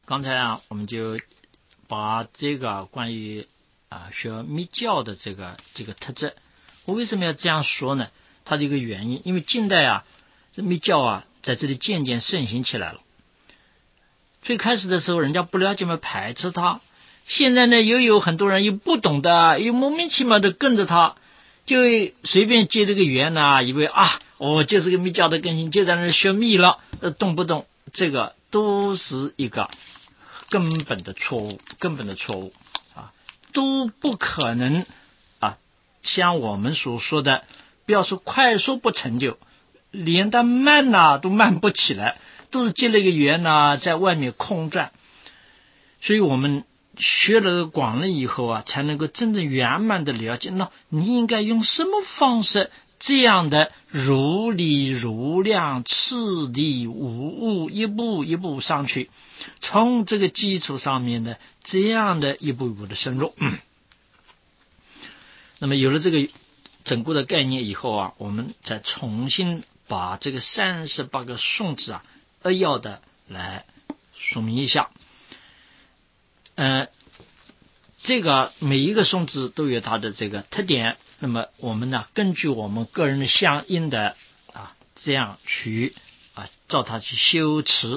刚才啊，我们就把这个关于学密教的这个特质，我为什么要这样说呢？它这个原因，因为近代啊，这密教啊在这里渐渐盛行起来了。最开始的时候，人家不了解嘛，排斥它。现在呢，又有很多人又不懂的，又莫名其妙的跟着他，就随便接这个缘以为我就是个密教的根性，就在那学密了，动不动这个都是一个根本的错误都不可能像我们所说的，不要说快速不成就，连它慢都慢不起来，都是接了一个缘在外面空转。所以我们学了广论以后才能够真正圆满的了解，那你应该用什么方式这样的如理如量次第无误，一步一步上去，从这个基础上面的这样的一步一步的深入。那么有了这个整个的概念以后我们再重新把这个38个颂词扼要的来说明一下。这个每一个颂词都有它的这个特点，那么我们呢，根据我们个人的相应的这样去照它去修持，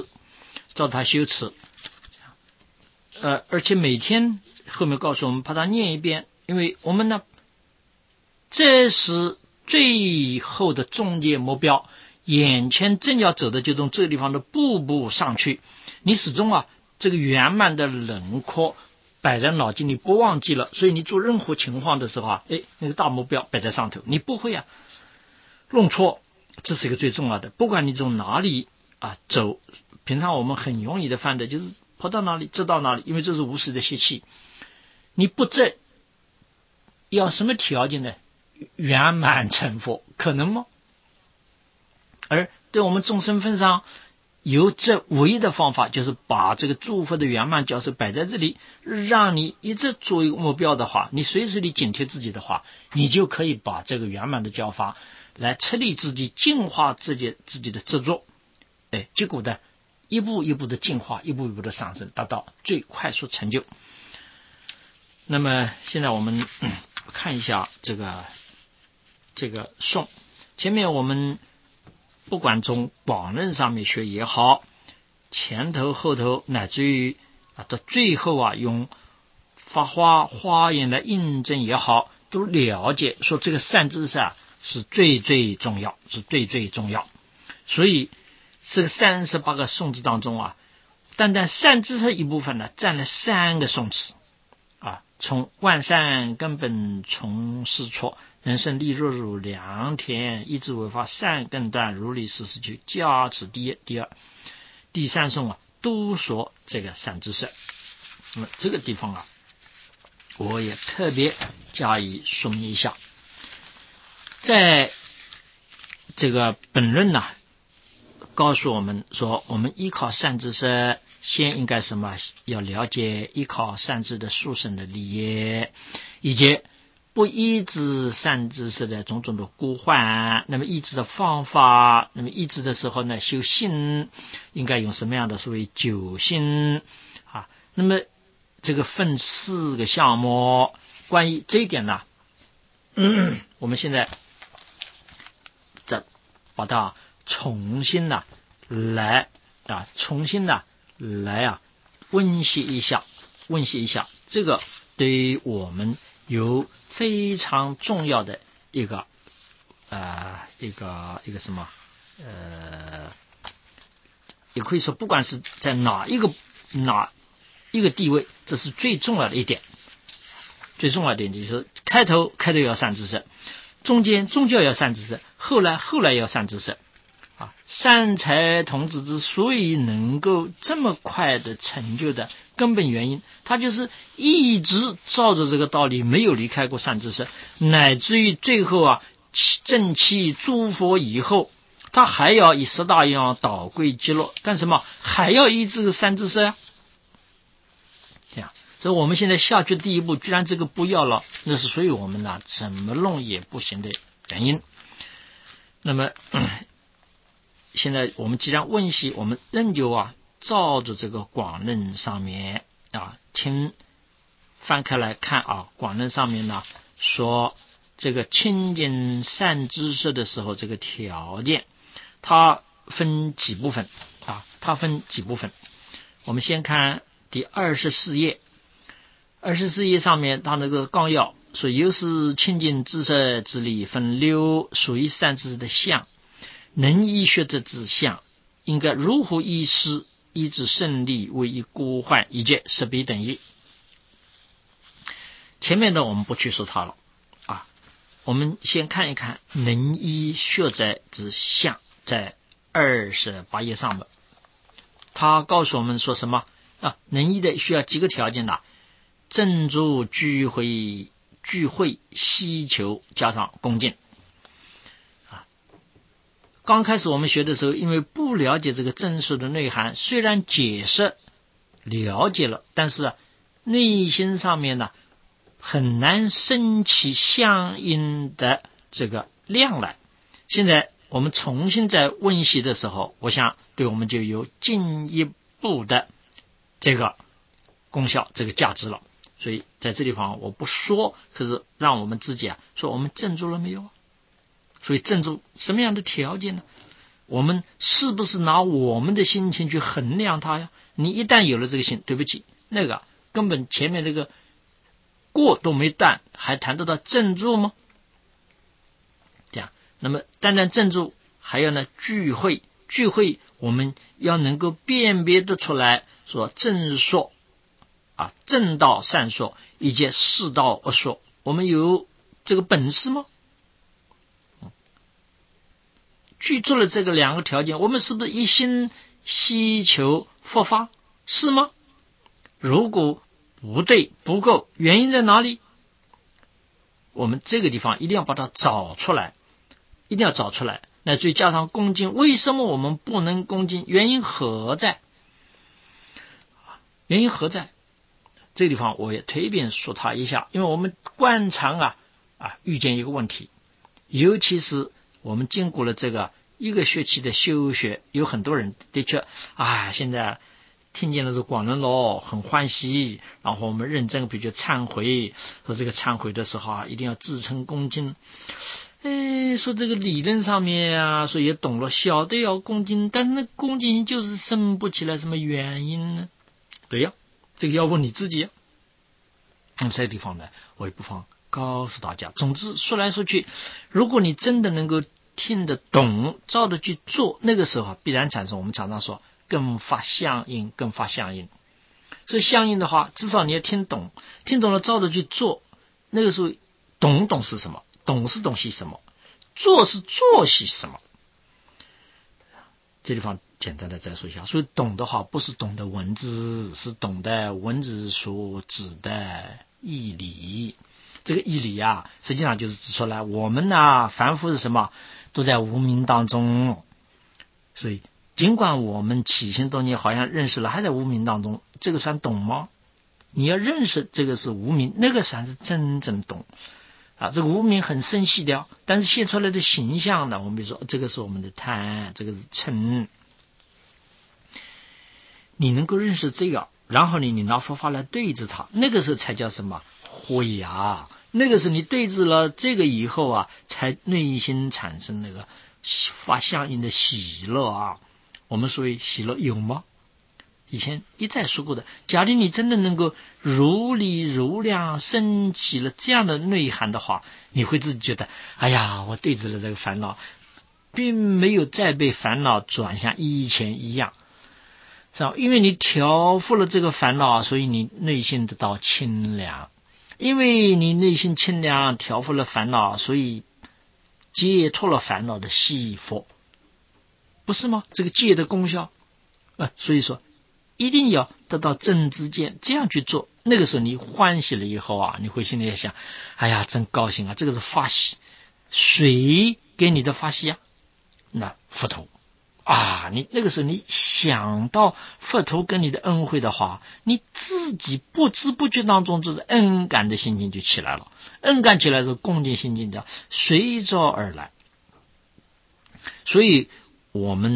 而且每天后面告诉我们把它念一遍，因为我们呢，这是最后的终极目标，眼前正要走的就从这个地方的步步上去，你始终这个圆满的轮廓摆在脑筋里不忘记了，所以你做任何情况的时候那个大目标摆在上头，你不会弄错，这是一个最重要的。不管你从哪里走，平常我们很容易的犯的就是跑到哪里知道哪里，因为这是无始的习气。你不这要什么条件呢？圆满成佛可能吗？而对我们众生分上有这唯一的方法，就是把这个诸佛的圆满教授摆在这里，让你一直做一个目标的话，你随时你警惕自己的话，你就可以把这个圆满的教法来彻立自己，净化自己的执着，结果的一步一步的进化，一步一步的上升，达到最快速成就。那么现在我们看一下这个颂，前面我们不管从广论上面学也好，前头后头乃至于到最后用法华花言来印证也好，都了解说这个善知识是最最重要，所以这个38个颂词当中单单善知识一部分呢，占了3个颂词从万善根本从事错，人生利若如良田，一直为法善根断，如理事事去加持第一第二第3颂都说这个善知识。那么这个地方我也特别加以说明一下。在这个本论告诉我们说，我们依靠善知识，先应该什么？要了解依靠善知的殊胜的理业，以及不依止善知识的种种的孤患。那么依止的方法，那么依止的时候呢，修心应该用什么样的所谓9心那么这个分4个项目。关于这一点呢，我们现在再把它重新来温习一下，这个对于我们有非常重要的一个什么也可以说不管是在哪一个地位，这是最重要的一点。就是开头要善知识，中间终究要善知识，后来要善知识善财童子之所以能够这么快的成就的根本原因，他就是一直照着这个道理，没有离开过善知识，乃至于最后正气诸佛以后，他还要以10大愿导归极乐，干什么？还要依这个善知识这样。所以我们现在下去第一步居然这个不要了，那是所以我们怎么弄也不行的原因。那么现在我们既然温习，我们仍旧照着这个广论上面啊，请翻开来看啊，广论上面呢说这个清净善知识的时候，这个条件它分几部分啊？它分几部分？我们先看第24页，24页上面它那个纲要说，由是清净知识之理分6，属于善知识的相，能依学者之相，应该如何依师，依之胜利，为一孤患，以及识别等义。前面的我们不去说它了啊，我们先看一看能依学者之相，在28页上面，他告诉我们说什么啊？能依的需要几个条件呢？正住聚会希求加上恭敬啊。刚开始我们学的时候，因为不了解这个正数的内涵，虽然解释了解了，但是内心上面呢很难升起相应的这个量来。现在我们重新在温习的时候，我想对我们就有进一步的这个功效，这个价值了。所以在这地方我不说，可是让我们自己说我们正住了没有？所以正住什么样的条件呢？我们是不是拿我们的心情去衡量它呀？你一旦有了这个心，对不起，那个根本前面这个过都没断，还谈得到正住吗？这样，那么单单正住，还有呢聚会我们要能够辨别得出来，说正说啊，正道善说以及是道恶说，我们有这个本事吗？具足了这个2个条件，我们是不是一心希求佛法？是吗？如果不对不够，原因在哪里？我们这个地方一定要把它找出来，一定要找出来。那再加上恭敬，为什么我们不能恭敬？原因何在？原因何在？这个地方我也推便说它一下，因为我们惯常遇见一个问题，尤其是我们经过了这个1个学期的修学，有很多人的确现在听见了这广论咯，很欢喜，然后我们认真比如忏悔，说这个忏悔的时候一定要自称恭敬。说这个理论上面说也懂了，晓得要恭敬，但是那恭敬就是生不起来，什么原因呢？对呀，这个要问你自己。那么这个地方呢，我也不妨告诉大家。总之说来说去，如果你真的能够听得懂，照着去做，那个时候必然产生我们常常说更发相应。所以相应的话，至少你要听懂了，照着去做。那个时候懂是什么？懂是懂些什么？做是做些什么？这地方简单的再说一下。所以懂的话，不是懂得文字，是懂得文字所指的义理。这个义理实际上就是指出来我们凡夫是什么，都在无明当中。所以尽管我们起心动念好像认识了，还在无明当中，这个算懂吗？你要认识这个是无明，那个算是真正懂这个无明很深细的，但是现出来的形象呢，我们比如说这个是我们的贪，这个是嗔。你能够认识这个，然后你拿佛法来对治它，那个时候才叫什么慧那个是你对治了这个以后才内心产生那个发相应的喜乐我们所谓喜乐有吗？以前一再说过的，假如你真的能够如理如量升起了这样的内涵的话，你会自己觉得我对治了这个烦恼，并没有再被烦恼转向以前一样，是吧？因为你调伏了这个烦恼，所以你内心得到清凉。因为你内心清凉，调伏了烦恼，所以解脱了烦恼的系佛，不是吗？这个戒的功效所以说一定要得到正知见，这样去做。那个时候你欢喜了以后你会心里想真高兴这个是发喜。谁给你的发喜那佛陀你那个时候你想到佛陀跟你的恩惠的话，你自己不知不觉当中就是恩感的心情就起来了。恩感起来的时候，恭敬心境就随着而来。所以我们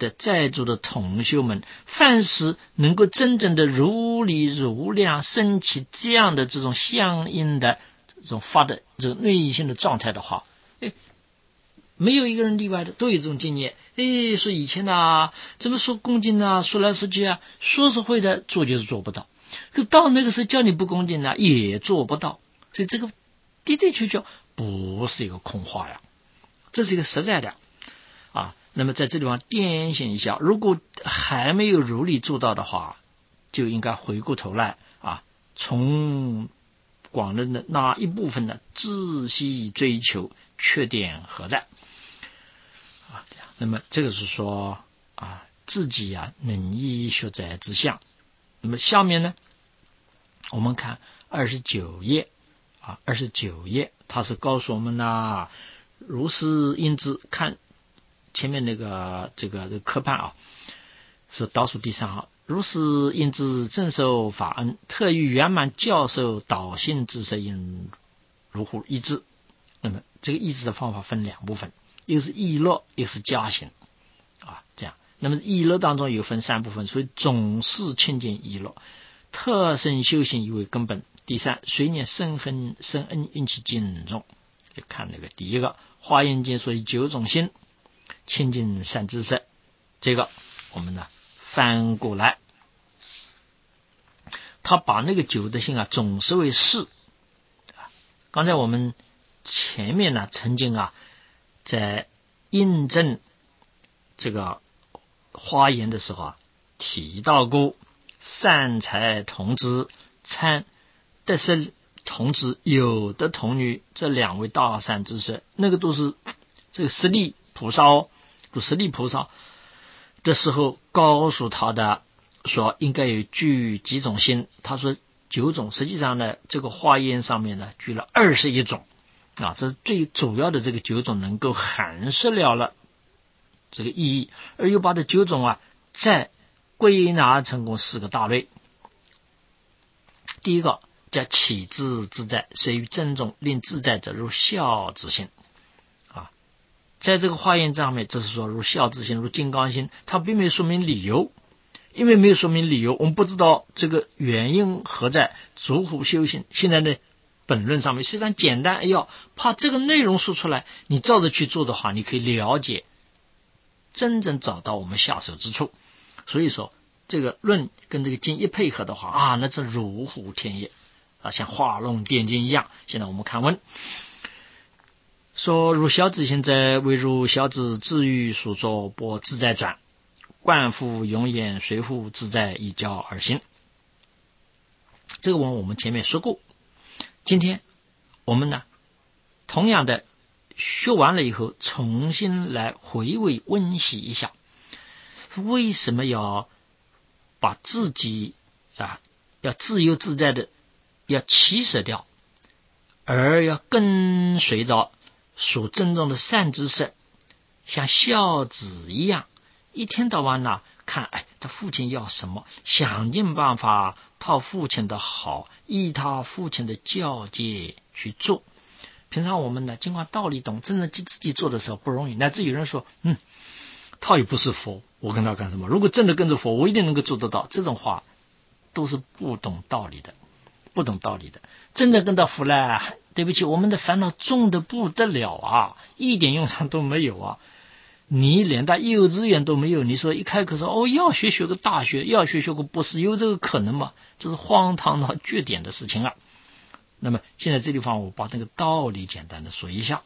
的在座的同修们，凡是能够真正的如理如量升起这样的这种相应的这种发的这种内心的状态的话，没有一个人例外的，都有这种经验。说以前怎么说恭敬说来说去说是会的，做就是做不到。可到那个时候叫你不恭敬也做不到。所以这个的的确确不是一个空话呀，这是一个实在的那么在这地方点醒一下，如果还没有如理做到的话，就应该回过头来从广论的那一部分仔细追求缺点何在这样。那么这个是说自己能依学在之相。那么下面呢，我们看29页29页，它是告诉我们如是因之，看前面那个这个科判是倒数第3行，如是因之正受法恩，特欲圆满教授导性之色应如乎依之。那么这个依之的方法分2部分，一个是意乐，一个是加行这样。那么意乐当中有分3部分，所以总是亲近意乐，特生修行以为根本。第3，随念深恩运气尽重。就看那个第一个华严经说以9种心亲近善知识，这个我们翻过来，他把那个9的心总是为事。刚才我们前面曾经在印证这个华严的时候提到过善财童子参得生童子有的童女这2位大善知识，那个都是这个十力菩萨十力菩萨的时候告诉他的，说应该有具几种心。他说9种，实际上呢这个华严上面举了21种这是最主要的这个9种能够涵饰了这个意义，而又把这9种再归纳成功4个大类。第一个叫起自自在，随于真种，令自在者如孝之心在这个华严上面，这是说如孝之心，如金刚心，它并没有说明理由，因为没有说明理由，我们不知道这个原因何在，如何修行。现在呢本论上面虽然简单，怕这个内容说出来你照着去做的话，你可以了解，真正找到我们下手之处。所以说这个论跟这个经一配合的话那是如虎添翼像画龙点睛一样。现在我们看问说，如小子现在为如小子自欲所作拨自在转，观复永远随复自在一教而行。这个我们前面说过，今天我们同样的学完了以后，重新来回味温习一下，为什么要把自己要自由自在的要起舍掉，而要跟随到所珍重的善知识，像孝子一样，一天到晚看他父亲要什么，想尽办法讨父亲的好，依他父亲的教诫去做。平常我们尽管道理懂，真的自己做的时候不容易，乃至有人说他也不是佛，我跟他干什么？如果真的跟着佛，我一定能够做得到。这种话都是不懂道理的。真的跟到佛了，对不起，我们的烦恼重的不得了一点用场都没有你连到幼稚园都没有，你说一开口说要学个大学，要学个博士，有这个可能吗？这是荒唐到绝点的事情那么现在这地方我把这个道理简单的说一下。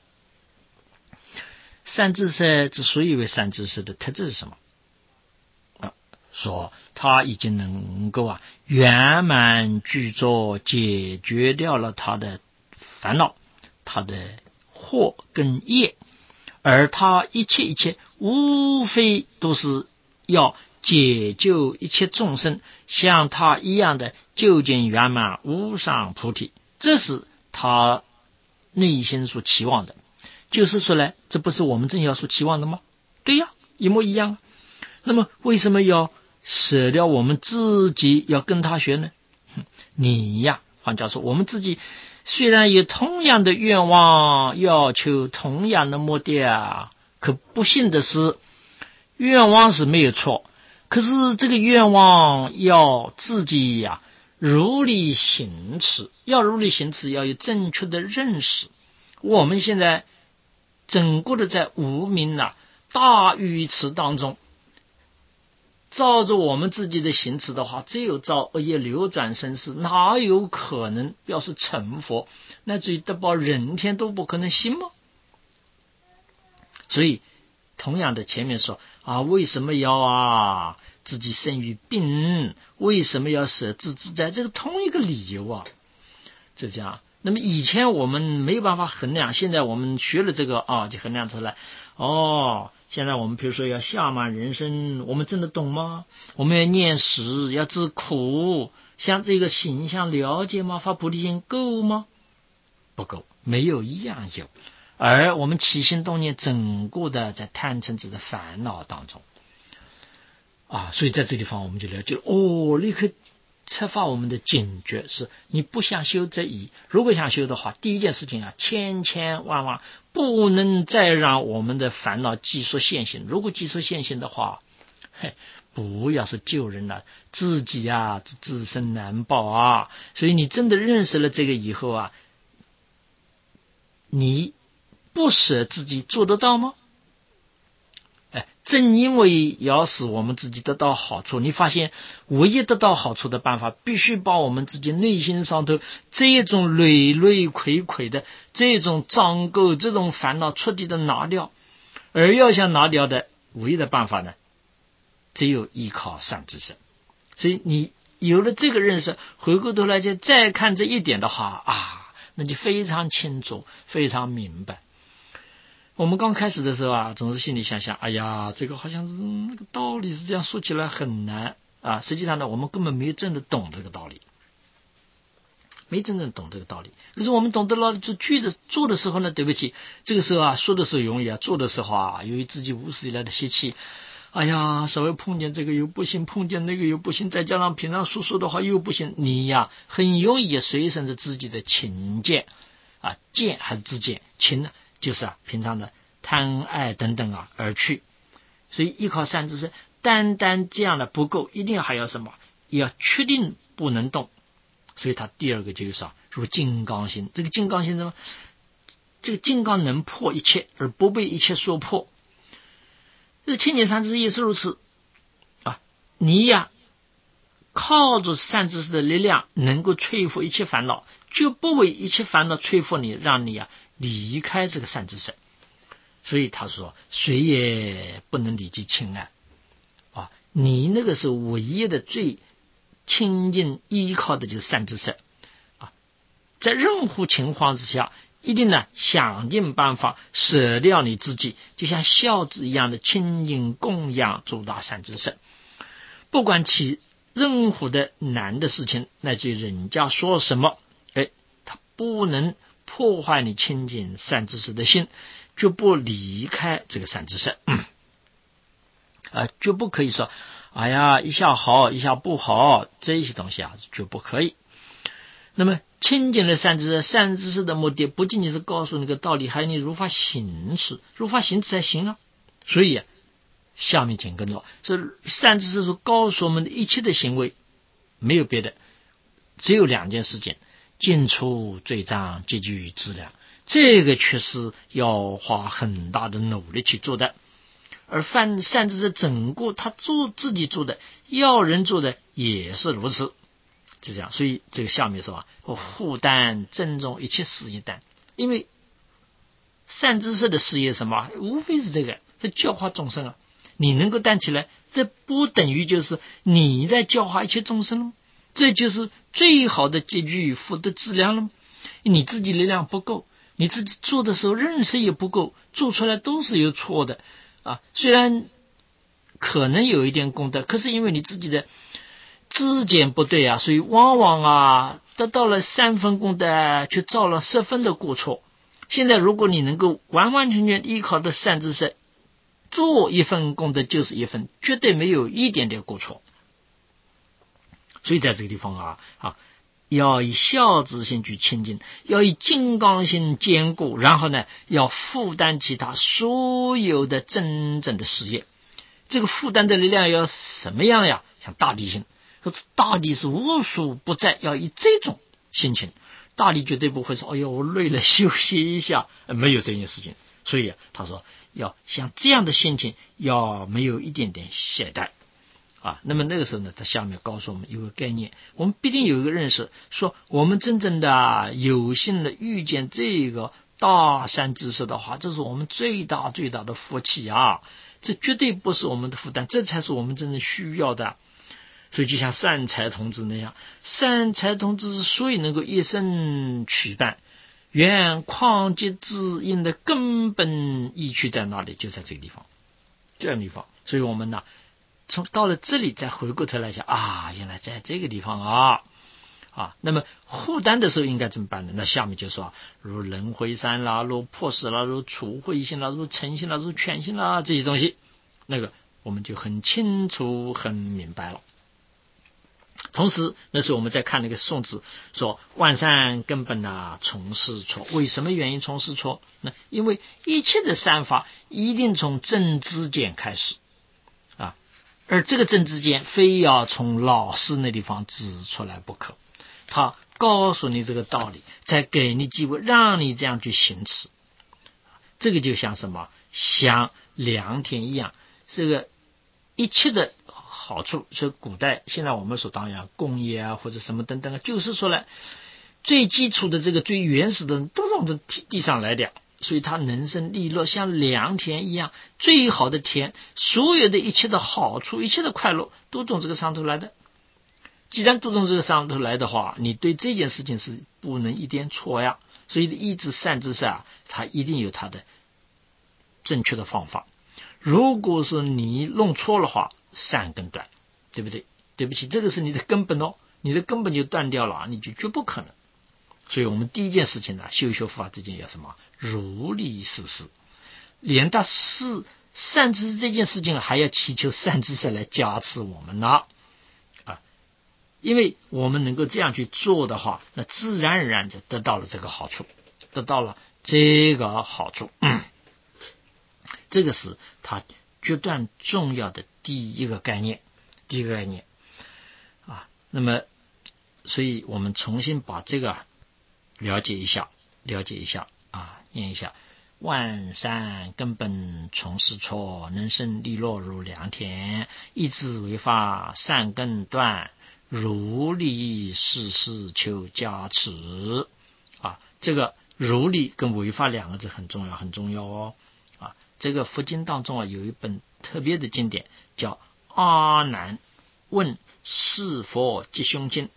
善知识之所以为善知识的特质是什么说他已经能够圆满具足解决掉了他的烦恼，他的祸跟业，而他一切无非都是要解救一切众生，像他一样的究竟圆满无上菩提，这是他内心所期望的。就是说呢，这不是我们正要所期望的吗？对呀，一模一样那么为什么要舍掉我们自己要跟他学呢？换句话说，我们自己虽然有同样的愿望，要求同样的目的可不幸的是， 愿望是没有错，可是这个愿望要自己呀如理行持，要如理行持，要有正确的认识。我们现在整个的在无明大愚痴当中，照着我们自己的行持的话，只有造恶业流转生死，哪有可能要是成佛，乃至于得报人天都不可能行吗？所以同样的前面说为什么要自己生于病，为什么要舍自自在，这个同一个理由就这样。那么以前我们没有办法衡量，现在我们学了这个就衡量出来。现在我们比如说要下满人生，我们真的懂吗？我们要念实，要知苦，像这个形象了解吗？发菩提心够吗？不够，没有一样有。而我们起心动念整个的在贪嗔痴的烦恼当中所以在这地方我们就了解立刻策发我们的警觉是，你不想修则已，如果想修的话，第一件事情千千万万不能再让我们的烦恼技术现行。如果技术现行的话，不要说救人了，自己自身难保所以你真的认识了这个以后你不舍自己做得到吗？正因为要使我们自己得到好处，你发现唯一得到好处的办法，必须把我们自己内心上头这种累累亏亏的这种障垢、这种烦恼彻底的拿掉。而要想拿掉的唯一的办法呢，只有依靠善知识。所以你有了这个认识，回过头来就再看这一点的话那就非常清楚，非常明白。我们刚开始的时候总是心里想想，这个好像是那个道理是这样说起来很难实际上呢，我们根本没有真的懂这个道理，没真正懂这个道理。可是我们懂得了做的时候呢，对不起，这个时候说的时候容易做的时候由于自己无始以来的习气，稍微碰见这个又不行，碰见那个又不行，再加上平常说的话又不行，你很容易随身着自己的情见见还是自见，情呢就是平常的贪爱等等而去。所以依靠善知识单单这样的不够，一定还要什么？要确定不能动。所以他第二个就是如金刚心。这个金刚心什么？这个金刚能破一切而不被一切所破。这清净善知识也是如此你靠着善知识的力量能够摧伏一切烦恼，就不为一切烦恼摧伏你，让你离开这个善知识。所以他说谁也不能理及亲爱你那个时候唯一的最亲近依靠的就是善知识在任何情况之下一定呢想尽办法舍掉你自己，就像孝子一样的亲近供养诸大善知识。不管其任何的难的事情，乃至于人家说什么他不能破坏你亲近善知识的心，就不离开这个善知识就不可以说一下好一下不好，这些东西就不可以。那么亲近的善知识，善知识的目的不仅仅是告诉你个道理，还有你如法行持，如法行持才行所以下面紧跟着这善知识所告诉我们的一切的行为没有别的，只有两件事情：尽除罪障，积聚资粮。这个确实要花很大的努力去做的。而善知识整个他自己做的，要人做的也是如此，就这样。所以这个下面说护担珍重一切事业担，因为善知识的事业什么？无非是这个，是教化众生你能够担起来，这不等于就是你在教化一切众生了吗？这就是最好的积聚福德资粮了吗？你自己力量不够，你自己做的时候认识也不够，做出来都是有错的虽然可能有一点功德，可是因为你自己的知见不对所以往往得到了3分功德，却造了10分的过错。现在如果你能够完完全全依靠的善知识，做1分功德就是1分，绝对没有一点点过错。所以在这个地方要以孝之心去亲近，要以金刚心坚固，然后呢要负担起他所有的真正的事业。 这个负担的力量要什么样呀？像大地性，可是大地是无所不在，要以这种心情，大地绝对不会说哎呦我累了休息一下，没有这件事情。所以他说要像这样的心情，要没有一点点懈怠啊。那么那个时候呢，他下面告诉我们有个概念，我们必定有一个认识，说我们真正的有幸的遇见这个大善知识的话，这是我们最大最大的福气啊！这绝对不是我们的负担，这才是我们真正需要的。所以就像善财童子那样，善财童子之所以能够一生取伴，原旷劫之因的根本依据在哪里？就在这个地方，这样的地方。所以我们呢，从到了这里再回过头来想啊，原来在这个地方啊。那么护担的时候应该怎么办呢？那下面就说，如人回山啦，如破石啦，如除秽性啦，如诚性啦，如全性啦，这些东西，那个我们就很清楚很明白了。同时那时候我们在看那个宋词说万善根本从事错，为什么原因从事错？那因为一切的善法一定从正知见开始而这个正知见非要从老师那地方指出来不可，他告诉你这个道理，再给你机会让你这样去行持。这个就像什么？像良田一样，这个一切的好处是古代现在我们所当然工业或者什么等等就是说了最基础的这个最原始的都从这地上来的，所以它能生利落，像良田一样，最好的田，所有的一切的好处一切的快乐都从这个上头来的。既然都从这个上头来的话，你对这件事情是不能一点错呀。所以一直善知识它一定有它的正确的方法。如果是你弄错了话，善根断，对不对？对不起，这个是你的根本你的根本就断掉了，你就绝不可能。所以我们第一件事情呢，修佛法之间要什么？如理事事，连到是善知识这件事情还要祈求善知识来加持我们呢因为我们能够这样去做的话，那自然而然就得到了这个好处，这个是它决断重要的第一个概念那么所以我们重新把这个了解一下念一下万善根本从事错，能生利落如良田，一直为法善根断，如理事事求加持这个如理跟违法两个字很重要这个佛经当中有一本特别的经典叫阿难问是佛吉凶经。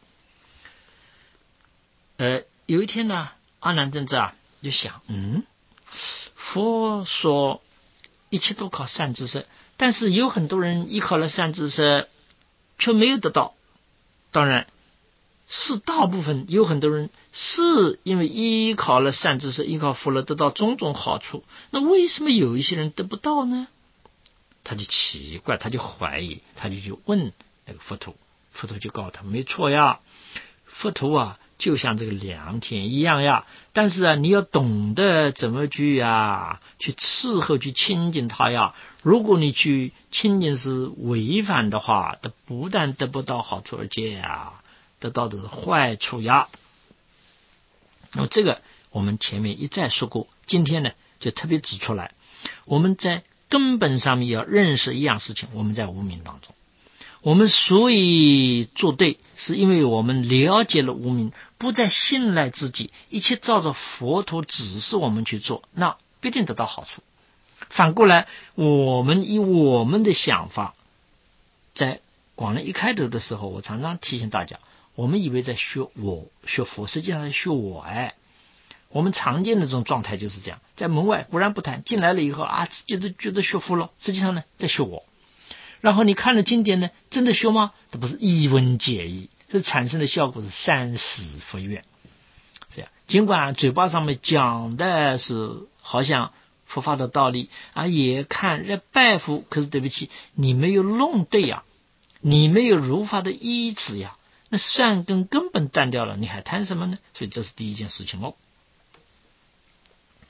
有一天呢，阿难尊者就想佛说一切都靠善知识，但是有很多人依靠了善知识却没有得到，当然是大部分有很多人是因为依靠了善知识，依靠佛了得到种种好处，那为什么有一些人得不到呢？他就奇怪，他就怀疑，他就去问那个佛陀，佛陀就告诉他没错呀，佛陀就像这个良田一样呀，但是你要懂得怎么去伺候去亲近它呀。如果你去亲近是违反的话，它不但得不到好处，而且得到的是坏处呀。那么这个我们前面一再说过，今天呢就特别指出来，我们在根本上面要认识一样事情，我们在无明当中，我们所以做对，是因为我们了解了无明，不再信赖自己，一切照着佛陀指示我们去做，那必定得到好处。反过来，我们以我们的想法，在广论一开头的时候，我常常提醒大家，我们以为在学佛，实际上在学我我们常见的这种状态就是这样，在门外固然不谈，进来了以后觉得学佛了，实际上呢在学我。然后你看了经典呢，真的学吗？这不是一文解义，这产生的效果是三世不愿。这样，尽管嘴巴上面讲的是好像佛法的道理也看在拜佛，可是对不起，你没有弄对你没有如法的依止那善根本断掉了，你还谈什么呢？所以这是第一件事情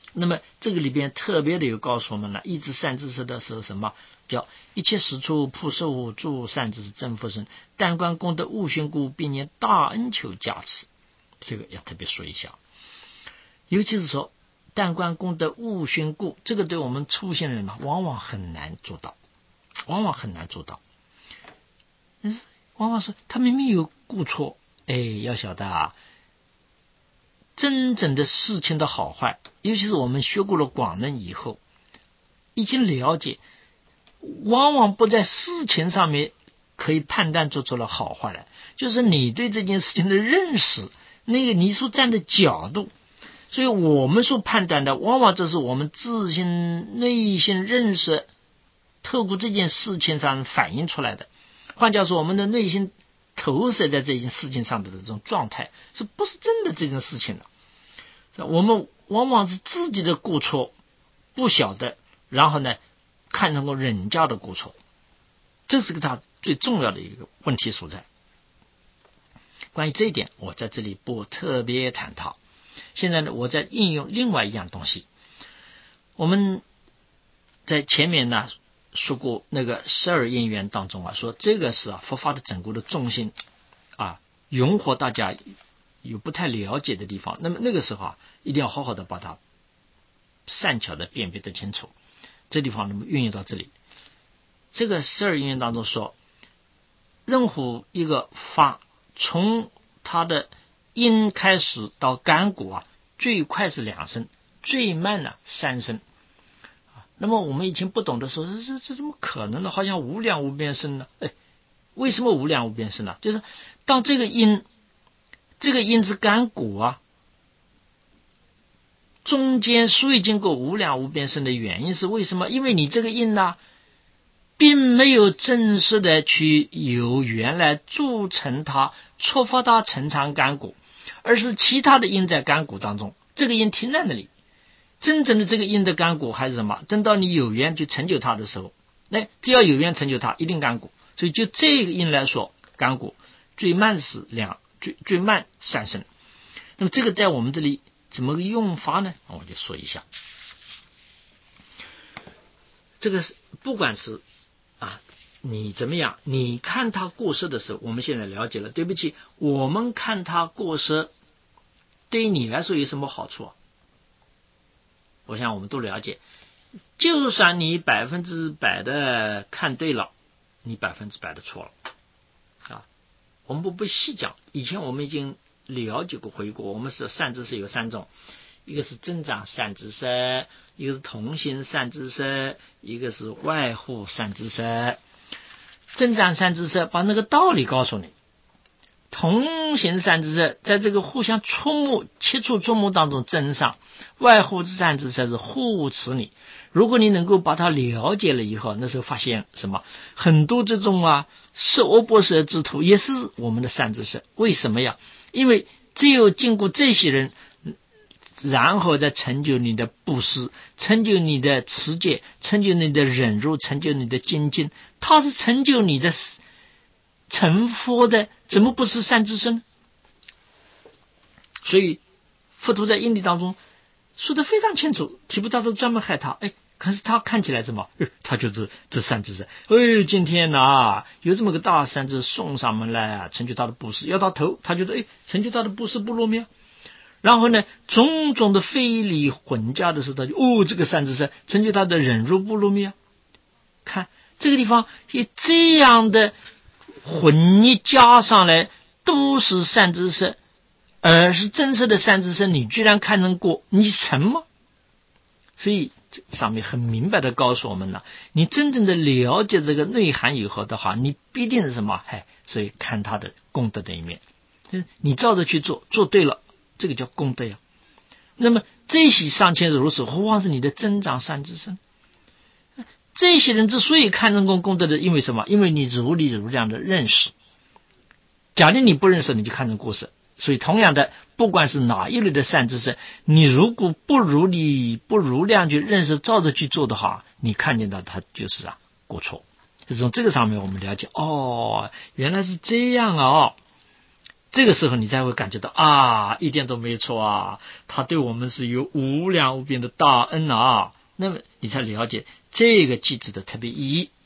那么这个里边特别的有告诉我们呢，一知善知识的是什么？叫一切实处普受诸善知识正法身，但观功德无寻故，并念大恩求加持。这个要特别说一下，尤其是说但观功德无寻故，这个对我们初心人呢，往往很难做到，往往说他明明有过错，要晓得啊，真正的事情的好坏，尤其是我们学过了广论以后，已经了解，往往不在事情上面可以判断做出了好坏来，就是你对这件事情的认识，那个你所站的角度，所以我们所判断的，往往这是我们自心内心认识透过这件事情上反映出来的。换句话说，我们的内心投射在这件事情上的这种状态，是不是真的这件事情的？我们往往是自己的过错不晓得，然后呢看成过人家的过错，这是个他最重要的一个问题所在。关于这一点，我在这里不特别探讨。现在呢，我在应用另外一样东西。我们在前面呢说过那个12因缘当中啊，说这个是佛法的整个的重心啊，容和大家有不太了解的地方，那么那个时候一定要好好的把它善巧的辨别得清楚。这地方那么运用到这里，这个12因缘当中说，任何一个法从它的因开始到感果最快是2生，最慢呢3生。那么我们以前不懂的时候，这怎么可能呢？好像无量无边生呢？为什么无量无边生呢？就是当这个因之感果中间所以经过无量无边生的原因是为什么？因为你这个因并没有正式的去由原来铸成它触发它成长感果，而是其他的因在感果当中，这个因停在那里。真正的这个因的感果还是什么？等到你有缘去成就它的时候，只要有缘成就它，一定感果。所以就这个因来说，感果最慢是最慢3生。那么这个在我们这里怎么个用法呢？我就说一下。这个是不管是你怎么样，你看他过失的时候，我们现在了解了。对不起，我们看他过失，对于你来说有什么好处？我想我们都了解，就算你100%的看对了，你100%的错了我们不细讲，以前我们已经了解过回过，我们是善知识有3种，一个是增长善知识，一个是同行善知识，一个是外护善知识。增长善知识把那个道理告诉你，同行善知识在这个互相切磋触目当中增上，外护善知识是护持你。如果你能够把它了解了以后，那时候发现什么？很多这种是阿波罗之徒也是我们的善知识。为什么呀？因为只有经过这些人，然后再成就你的布施，成就你的持戒，成就你的忍辱，成就你的精进，它是成就你的成佛的，怎么不是善知识呢？所以佛陀在因地当中说得非常清楚，提婆达多专门害他，可是他看起来什么？他就是这善知识。今天有这么个大善知识送上门来成就他的布施，要到头，他觉得成就他的布施不落灭。然后呢，种种的非礼混加的时候，他就这个善知识成就他的忍辱不落灭。看这个地方以这样的混逆加上来，都是善知识，而是真实的善知识，你居然看成过你什么？所以这上面很明白的告诉我们了，你真正的了解这个内涵以后的话，你必定是什么？所以看他的功德的一面，你照着去做，做对了，这个叫功德呀。那么这些尚且是如此，何况是你的增长善知识？这些人之所以看成功德的，因为什么？因为你如理如量的认识。假定你不认识，你就看成过失。所以同样的，不管是哪一类的善知识，你如果不如理不如量去认识，照着去做的话，你看见到它就是过错。就从这个上面我们了解，原来是这样这个时候你才会感觉到啊，一点都没错啊，他对我们是有无量无边的大恩啊。那么你才了解这个句子的特别意义。